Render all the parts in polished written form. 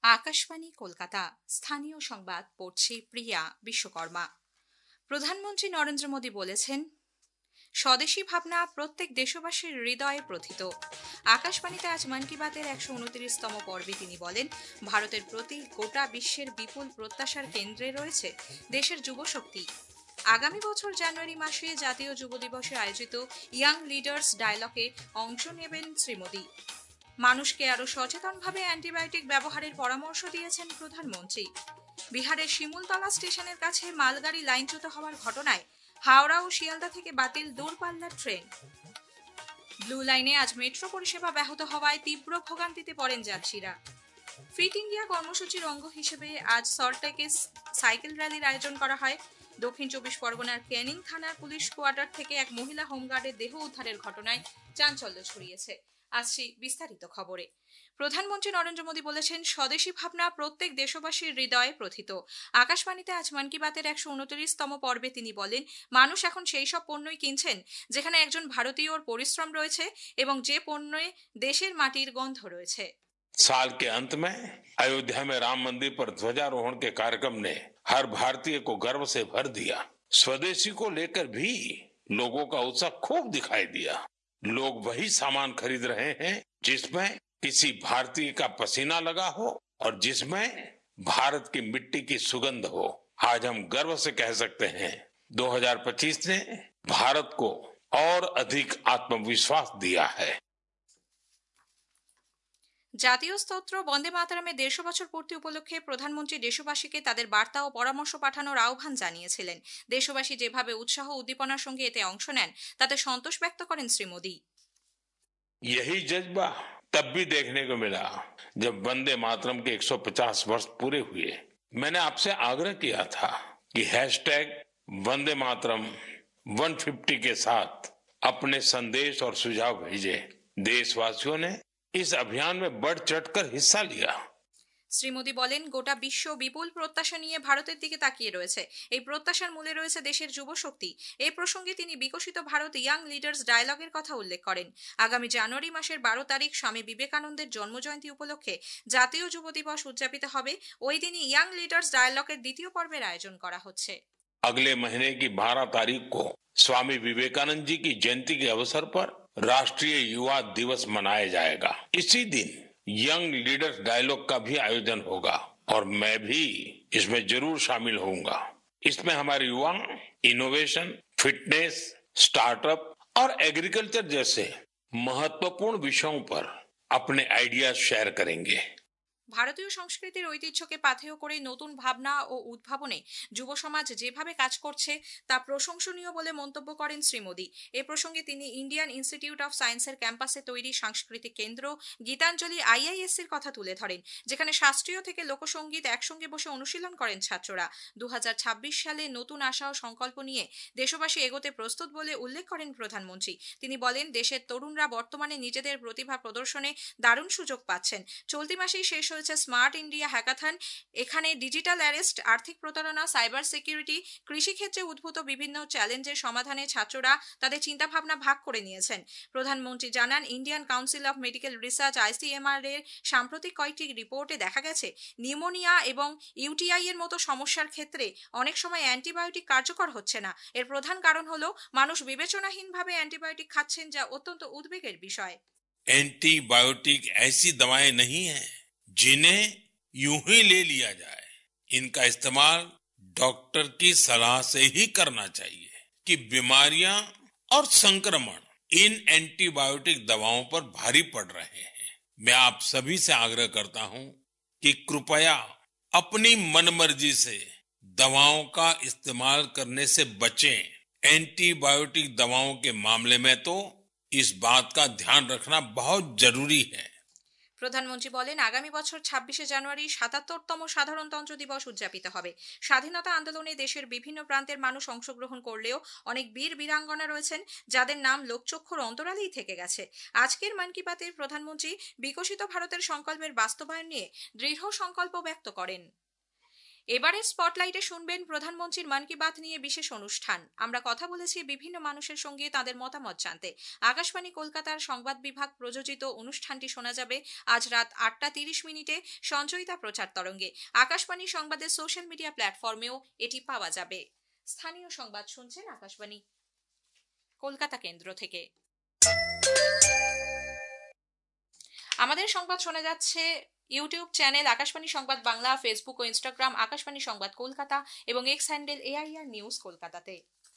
আকাশবাণী কলকাতা স্থানীয় সংবাদ পড়ছি প্রিয়া বিশ্বকর্মা। প্রধানমন্ত্রী নরেন্দ্র মোদী বলেছেন, স্বদেশী ভাবনা প্রত্যেক দেশবাসীর হৃদয়ে প্রথিত। আকাশবাণীতে আজ মন কি বাতের ১২৯তম পর্বে তিনি বলেন, ভারতের প্রতি গোটা বিশ্বের বিপুল প্রত্যাশার কেন্দ্রে রয়েছে দেশের যুবশক্তি। আগামী বছর জানুয়ারি মাসে জাতীয় যুব দিবসে আয়োজিত ইয়াং লিডার্স ডায়ালগে অংশ নেবেন শ্রী মোদী। মানুষকে আরো সচেতনভাবে অ্যান্টিবায়োটিক ব্যবহারের পরামর্শ দিয়েছেন প্রধানমন্ত্রী। বিহারের শিমুলতলা স্টেশনের কাছে মালগাড়ি লাইনচ্যুত হওয়ার ঘটনায় হাওড়া ও শিয়ালদা থেকে বাতিল দূরপাল্লার ট্রেন। ব্লু লাইনে আজ মেট্রো পরিষেবা ব্যাহত হওয়ায় তীব্র ভোগান্তিতে পড়েন যাত্রীরা। ফিট ইন্ডিয়া কর্মসূচির অঙ্গ হিসেবে আজ সল্টলেকে সাইকেল র্যালির আয়োজন করা হয়। দক্ষিণ ২৪ পরগনার ক্যানিং থানার পুলিশ কোয়ার্টার থেকে এক মহিলা হোমগার্ডের দেহ উদ্ধারের ঘটনায় চাঞ্চল্য ছড়িয়েছে। আসছি বিস্তারিত খবরে। প্রধানমন্ত্রী নরেন্দ্র মোদী বলেছেন, স্বদেশী ভাবনা প্রত্যেক দেশবাসীর হৃদয়ে প্রথিত। আকাশবাণীতে আজ মন কি বাতের ১২৯তম পর্বে তিনি বলেন, মানুষ এখন সেই সব পণ্যই কিনছেন যেখানে একজন ভারতীয়র পরিশ্রম রয়েছে এবং যে পণ্যে দেশের মাটির গন্ধ রয়েছে। साल के अंत में अयोध्या में राम मंदिर पर ध्वजारोहण के कार्यक्रम ने हर भारतीय को गर्व से भर दिया। स्वदेशी को लेकर भी लोगों का उत्साह खूब दिखाई दिया। लोग वही सामान खरीद रहे हैं जिसमें किसी भारतीय का पसीना लगा हो और जिसमें भारत की मिट्टी की सुगंध हो। आज हम गर्व से कह सकते हैं 2025 ने भारत को और अधिक आत्मविश्वास दिया है। জাতীয় স্তোত্র বন্দে মাতরমের ১৫০ বছর পূর্তি উপলক্ষে প্রধানমন্ত্রী দেশবাসীকে তাদের বার্তা ও পরামর্শ পাঠানোর আহ্বান জানিয়েছিলেন। দেশবাসী যেভাবে উৎসাহ উদ্দীপনার সঙ্গে এতে অংশ নেন তাতে সন্তোষ ব্যক্ত করেন শ্রী মোদী। यही जज्बा तब भी देखने को मिला जब वंदे मातरम के 150 वर्ष पूरे हुए। मैंने आपसे आग्रह किया था कि हैशटैग वंदे मातरम 150 के साथ अपने संदेश और सुझाव भेजें। देशवासियों ने इस अभियान में बढ़ चढ़कर हिस्सा लिया। শ্রী মোদী বলেন, গোটা বিশ্ব বিপুল প্রত্যাশা নিয়ে ভারতের দিকে তাকিয়ে রয়েছে। এই প্রত্যাশার মূলে রয়েছে দেশের যুবশক্তি। এই প্রসঙ্গে তিনি বিকশিত ভারত ইয়াং লিডার্স ডায়ালগের কথা উল্লেখ করেন। আগামী জানুয়ারি মাসের ১২ তারিখ স্বামী বিবেকানন্দের জন্মজয়ন্তী উপলক্ষে জাতীয় যুব দিবস উদযাপিত হবে। ওই দিনই ইয়াং লিডার্স ডায়ালগের দ্বিতীয় পর্বের আয়োজন করা হচ্ছে। अगले महीने की 12 तारीख को स्वामी विवेकानंद जी की जयंती के अवसर पर राष्ट्रीय युवा दिवस मनाया जाएगा। इसी दिन यंग लीडर्स डायलॉग का भी आयोजन होगा और मैं भी इसमें जरूर शामिल होऊंगा। इसमें हमारे युवा इनोवेशन, फिटनेस, स्टार्टअप और एग्रीकल्चर जैसे महत्वपूर्ण विषयों पर अपने आइडियाज शेयर करेंगे। ভারতীয় সংস্কৃতির ঐতিহ্যকে পাথেয় করে নতুন ভাবনা ও উদ্ভাবনে যুব সমাজ যেভাবে কাজ করছে তা প্রশংসনীয় বলে মন্তব্য করেন শ্রী মোদী। এ প্রসঙ্গে তিনি ইন্ডিয়ান ইনস্টিটিউট অফ সায়েন্সের ক্যাম্পাসে তৈরি সাংস্কৃতিক কেন্দ্র গীতাঞ্জলি আইআইএসসির কথা তুলে ধরেন, যেখানে শাস্ত্রীয় থেকে লোকসঙ্গীত একসঙ্গে বসে অনুশীলন করেন ছাত্ররা। ২০২৬ সালে নতুন আশা ও সংকল্প নিয়ে দেশবাসী এগোতে প্রস্তুত বলে উল্লেখ করেন প্রধানমন্ত্রী। তিনি বলেন, দেশের তরুণরা বর্তমানে নিজেদের প্রতিভা প্রদর্শনে দারুণ সুযোগ পাচ্ছেন। চলতি মাসেই শেষ হয়েছে স্মার্ট ইন্ডিয়া হ্যাকাথন। এখানে ডিজিটাল অ্যারেস্ট, আর্থিক প্রতারণা, সাইবার সিকিউরিটি, কৃষিক্ষেত্রে উদ্ভূত বিভিন্ন চ্যালেঞ্জের সমাধানে ছাত্ররা তাদের চিন্তাভাবনা ভাগ করে নিয়েছেন। প্রধানমন্ত্রী জানান, Indian council of medical research ICMR এর সাম্প্রতিক কয়েকটি রিপোর্টে দেখা গেছে নিউমোনিয়া এবং ইউটিআই এর মতো সমস্যার ক্ষেত্রে অনেক সময় অ্যান্টিবায়োটিক কার্যকর হচ্ছে না। এর প্রধান কারণ হলো মানুষ বিবেচনাহীনভাবে অ্যান্টিবায়োটিক খাচ্ছেন, যা অত্যন্ত উদ্বেগের বিষয়। एंटीबायोटिक ऐसी दवाएं नहीं हैं जिन्हें यूं ही ले लिया जाए। इनका इस्तेमाल डॉक्टर की सलाह से ही करना चाहिए कि बीमारियां और संक्रमण इन एंटीबायोटिक दवाओं पर भारी पड़ रहे हैं। मैं आप सभी से आग्रह करता हूं कि कृपया अपनी मनमर्जी से दवाओं का इस्तेमाल करने से बचें। एंटीबायोटिक दवाओं के मामले में तो इस बात का ध्यान रखना बहुत जरूरी है। প্রধানমন্ত্রী বলেন, আগামী বছর ২৬শে জানুয়ারি ৭৭তম সাধারণতন্ত্র দিবস উদযাপিত হবে। স্বাধীনতা আন্দোলনে দেশের বিভিন্ন প্রান্তের মানুষ অংশগ্রহণ করলেও অনেক বীর বীরাঙ্গনা রয়েছেন যাদের নাম লোকচক্ষুর অন্তরালেই থেকে গেছে। আজকের মন কি বাতে প্রধানমন্ত্রী বিকশিত ভারতের সংকল্পের বাস্তবায়ন নিয়ে দৃঢ় সংকল্প ব্যক্ত করেন। এবারে স্পটলাইটে শুনবেন প্রধানমন্ত্রীর মন কি বাত নিয়ে বিশেষ অনুষ্ঠান। আমরা কথা বলেছি বিভিন্ন মানুষের সঙ্গে তাদের মতামত জানতে। আকাশবাণী কলকাতার সংবাদ বিভাগ প্রযোজিত অনুষ্ঠানটি শোনা যাবে আজ রাত 8:30 সঞ্চয়িতা প্রচার তরঙ্গে। আকাশবাণী সংবাদের সোশ্যাল মিডিয়া প্ল্যাটফর্মেও এটি পাওয়া যাবে। স্থানীয় সংবাদ শুনছেন আকাশবাণী কলকাতা কেন্দ্র থেকে। আমাদের সংবাদ শোনা যাচ্ছে ইউটিউব চ্যানেল আকাশবাণী সংবাদ বাংলা, ফেসবুক ও ইনস্টাগ্রাম আকাশবাণী সংবাদ কলকাতা এবং এক্স হ্যান্ডেল AIR নিউজ কলকাতাতে।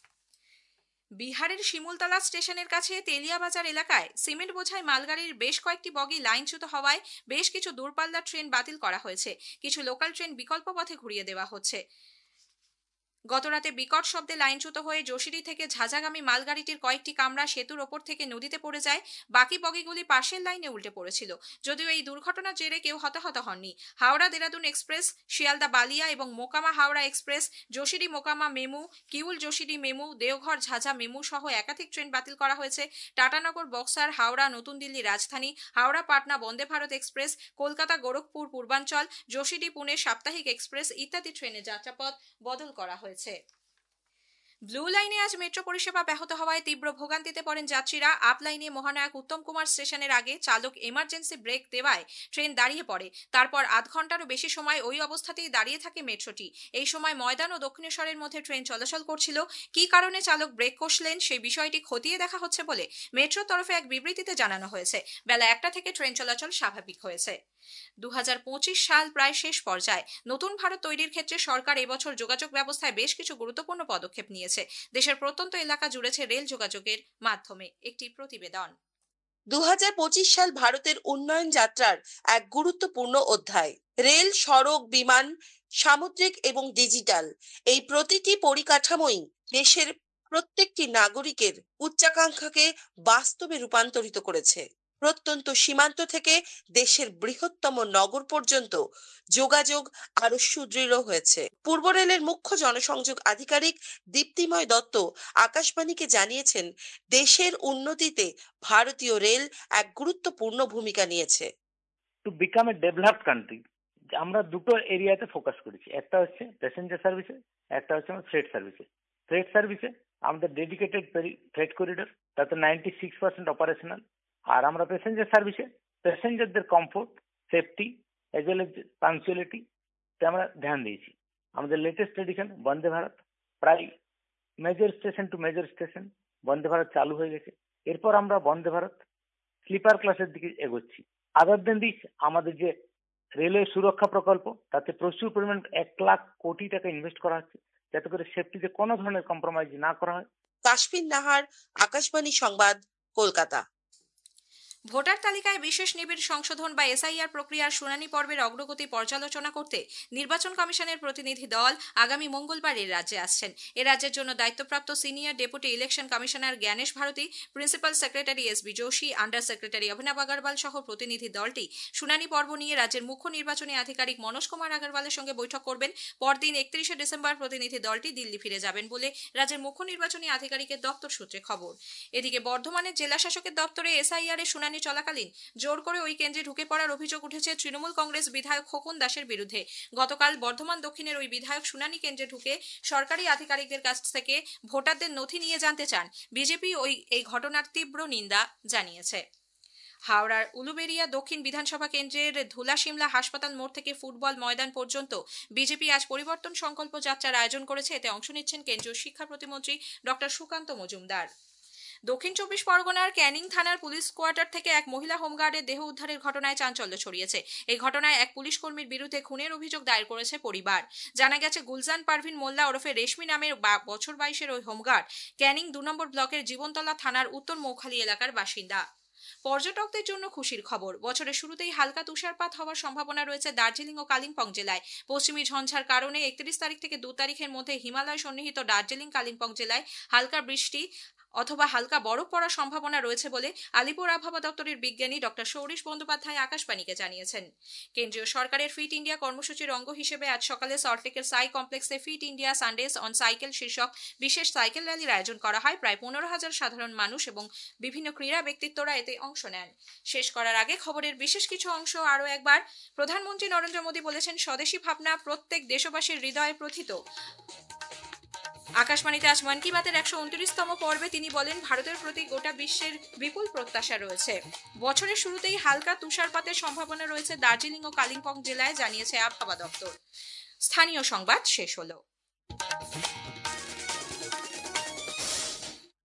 বিহারের শিমুলতলা স্টেশনের কাছে তেলিয়াবাজার এলাকায় সিমেন্ট বোঝাই মালগাড়ির বেশ কয়েকটি বগি লাইনচ্যুত হওয়ায় বেশ কিছু দূরপাল্লার ট্রেন বাতিল করা হয়েছে। কিছু লোকাল ট্রেন বিকল্প পথে ঘুরিয়ে দেওয়া হচ্ছে। গতরাতে বিকট শব্দে লাইনচ্যুত হয়ে যোশীডি থেকে ঝাঝাগামী মালগাড়িটির কয়েকটি কামরা সেতুর ওপর থেকে নদীতে পড়ে যায়। বাকি বগিগুলি পাশের লাইনে উল্টে পড়েছিল। যদিও এই দুর্ঘটনার জেরে কেউ হতাহত হননি। হাওড়া দেরাদুন এক্সপ্রেস, শিয়ালদা বালিয়া এবং Mokama Howrah express, Jasidih Mokama MEMU, Kiul Jasidih MEMU, Deoghar Jhajha MEMU সহ একাধিক ট্রেন বাতিল করা হয়েছে। টাটানগর, বক্সার, হাওড়া নতুন দিল্লি রাজধানী, হাওড়া পাটনা বন্দে ভারত এক্সপ্রেস, কলকাতা গোরখপুর পূর্বাঞ্চল, যোশীডি পুনে সাপ্তাহিক এক্সপ্রেস ইত্যাদি ট্রেনের যাত্রাপথ বদল করা হয়েছে। ব্লু লাইনে আজ মেট্রো পরিষেবা ব্যাহত হওয়ায় তীব্র ভোগান্তিতে পড়েন যাত্রীরা। আপ লাইনে মহানায়ক উত্তম কুমার স্টেশনের আগে চালক এমার্জেন্সি ব্রেক দেওয়ায় ট্রেন দাঁড়িয়ে পড়ে। তারপর আধ ঘন্টারও বেশি সময় ওই অবস্থাতেই দাঁড়িয়ে থাকে মেট্রোটি। এই সময় ময়দান ও দক্ষিণেশ্বরের মধ্যে ট্রেন চলাচল করছিল। কী কারণে চালক ব্রেক কষলেন সেই বিষয়টি খতিয়ে দেখা হচ্ছে বলে মেট্রোর তরফে এক বিবৃতিতে জানানো হয়েছে। বেলা 1টা থেকে ট্রেন চলাচল স্বাভাবিক হয়েছে। 2025 সাল প্রায় শেষ পর্যায়ে। নতুন ভারত তৈরির ক্ষেত্রে সরকার এবছর যোগাযোগ ব্যবস্থায় বেশ কিছু গুরুত্বপূর্ণ পদক্ষেপ নিয়েছে। দেশের প্রত্যন্ত এলাকা জুড়েছে রেল যোগাযোগের মাধ্যমে। একটি প্রতিবেদন। 2025 সাল ভারতের উন্নয়ন যাত্রার এক গুরুত্বপূর্ণ অধ্যায়। রেল, সড়ক, বিমান, সামুদ্রিক এবং ডিজিটাল এই প্রতিটি পরিকাঠামোই দেশের প্রত্যেকটি নাগরিকের উচ্চাকাঙ্ক্ষাকে বাস্তবে রূপান্তরিত করেছে। প্রত্যন্ত সীমান্ত থেকে দেশের বৃহত্তম নগর পর্যন্ত যোগাযোগ আরো সুদৃঢ় হয়েছে। পূর্ব রেলের মুখ্য জনসংযোগ আধিকারিক দীপ্তিময় দত্ত আকাশবাণীকে জানিয়েছেন, দেশের উন্নতিতে ভারতীয় রেল এক গুরুত্বপূর্ণ ভূমিকা নিয়েছে। To become a developed country আমরা দুটো এরিয়াতে ফোকাস করেছি। একটা হচ্ছে প্যাসেঞ্জার সার্ভিসে, একটা হচ্ছে আমার ফ্রেট সার্ভিসে। ফ্রেট সার্ভিসে আমাদের ডেডিকেটেড ফ্রেট করিডোর, তাতে 96% অপারেশনাল। আর আমরা প্যাসেঞ্জার সার্ভিসে প্যাসেঞ্জারদের comfort, safety as well as punctuality আমরা ধ্যান দিয়েছি। আমাদের লেটেস্ট এডিশন বন্দে ভারত, প্রায় major station to major station Vande Bharat চালু হয়ে গেছে। এরপর আমরা বন্দে ভারত স্লিপার ক্লাসের দিকে এগোচ্ছি। আদার দেন দিস, আমাদের যে রেলওয়ে সুরক্ষা প্রকল্প, তাতে প্রচুর পরিমাণ 1 লাখ কোটি টাকা ইনভেস্ট করা হচ্ছে, যাতে করে সেফটিতে কোনো ধরনের কম্প্রোমাইজ না করা হয়। কাশ্মীর নাহার, আকাশবাণী সংবাদ, কলকাতা। ভোটার তালিকায় বিশেষ নিবিড় সংশোধন বা SIR প্রক্রিয়ার শুনানি পর্বের অগ্রগতি পর্যালোচনা করতে নির্বাচন কমিশনের প্রতিনিধি দল আগামী মঙ্গলবার এ রাজ্যে আসছেন। এ রাজ্যের জন্য দায়িত্বপ্রাপ্ত senior deputy election commissioner Gyanesh Bharti, principal secretary SB Joshi, under secretary Abhinav Agarwal সহ প্রতিনিধি দলটি শুনানি পর্ব নিয়ে রাজ্যের মুখ্য নির্বাচনী আধিকারিক মনোজ কুমার আগরওয়ালের সঙ্গে বৈঠক করবেন। পরদিন 31শে ডিসেম্বর প্রতিনিধি দলটি দিল্লি ফিরে যাবেন বলে রাজ্যের মুখ্য নির্বাচনী আধিকারিকের দপ্তর সূত্রে খবর। এদিকে বর্ধমানের জেলা শাসকের দপ্তরে SIR এর শুনানি চলাকালীন জোর করে ওই কেন্দ্রে ঢুকে পড়ার অভিযোগ উঠেছে তৃণমূল কংগ্রেস বিধায়ক খোকন দাসের বিরুদ্ধে। গতকাল বর্ধমান দক্ষিণের ওই বিধায়ক শুনানি কেন্দ্রে ঢুকে সরকারি আধিকারিকদের কাছ থেকে ভোটারদের নথি নিয়ে জানতে চান। বিজেপি এই ঘটনার তীব্র নিন্দা জানিয়েছে। হাওড়ার উলুবেড়িয়া দক্ষিণ বিধানসভা কেন্দ্রের ধুলা সিমলা হাসপাতাল মোড় থেকে ফুটবল ময়দান পর্যন্ত বিজেপি আজ পরিবর্তন সংকল্প যাত্রার আয়োজন করেছে। এতে অংশ নিচ্ছেন কেন্দ্রীয় শিক্ষা প্রতিমন্ত্রী ডক্টর সুকান্ত মজুমদার। দক্ষিণ 24 পরগনার ক্যানিং থানার পুলিশ কোয়ার্টার থেকে এক মহিলা হোমগার্ডের দেহ উদ্ধারের ঘটনায় চাঞ্চল্য ছড়িয়েছে। এই ঘটনায় এক পুলিশ কর্মীর বিরুদ্ধে খুনের অভিযোগ দায়ের করেছে পরিবার। জানা গেছে, গুলজান পারভিন মোল্লা ওরফে রেশমি নামের বছর 22-এর ওই হোমগার্ড ক্যানিং 2 নম্বর ব্লকের জীবনতলা থানার উত্তর মৌখালী এলাকার বাসিন্দা। পর্যটকদের জন্য খুশির খবর। বছরের শুরুতেই হালকা তুষারপাত হওয়ার সম্ভাবনা রয়েছে দার্জিলিং ও কালিম্পং জেলায়। পশ্চিমী ঝঞ্ঝার কারণে 31 তারিখ থেকে 2 তারিখের মধ্যে হিমালয় সন্নিহিত দার্জিলিং কালিম্পং জেলায় হালকা বৃষ্টি অথবা হালকা বরফ পড়ার সম্ভাবনা রয়েছে বলে আলিপুর আবহাওয়া দপ্তরের বিজ্ঞানী ডক্টর সৌরিশ বন্দ্যোপাধ্যায় আকাশবাণীকে জানিয়েছেন। কেন্দ্রীয় সরকারের ফিট ইন্ডিয়া কর্মসূচির অঙ্গ হিসেবে আজ সকালে সল্টলেকের সাই কমপ্লেক্সে fit India Sundays on cycle শীর্ষক বিশেষ সাইকেল র্যালির আয়োজন করা হয়। প্রায় 15,000 সাধারণ মানুষ এবং বিভিন্ন ক্রীড়া ব্যক্তিত্বরা এতে অংশ নেন। শেষ করার আগে খবরের বিশেষ কিছু অংশ আরও একবার। প্রধানমন্ত্রী নরেন্দ্র মোদী বলেছেন, স্বদেশী ভাবনা প্রত্যেক দেশবাসীর হৃদয়ে প্রথিত। আকাশবাণীতে আজ মন কি বাতের 129তম পর্বে তিনি বলেন, ভারতের প্রতি গোটা বিশ্বের বিপুল প্রত্যাশা রয়েছে। বছরের শুরুতেই হালকা তুষারপাতের সম্ভাবনা রয়েছে দার্জিলিং ও কালিম্পং জেলায়, জানিয়েছে আবহাওয়া দপ্তর। স্থানীয় সংবাদ শেষ হলো।